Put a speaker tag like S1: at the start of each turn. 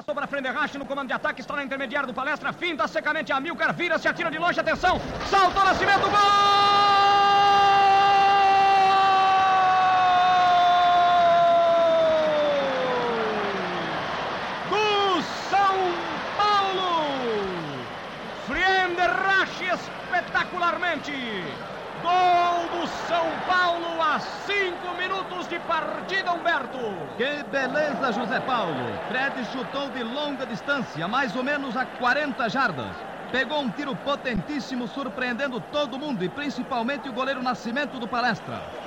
S1: Passou para Frenderrache no comando de ataque. Está na intermediária do Palestra. Finta secamente a Amilcar. Vira, se atira de longe. Atenção. Saltou Nascimento. Gol! Do São Paulo. Frenderrache espetacularmente. Gol do São Paulo a 5 minutos de partida, Humberto.
S2: Que beleza, José Paulo. Fred chutou de longa distância, mais ou menos a 40 jardas. Pegou um tiro potentíssimo, surpreendendo todo mundo e principalmente o goleiro Nascimento do Palestra.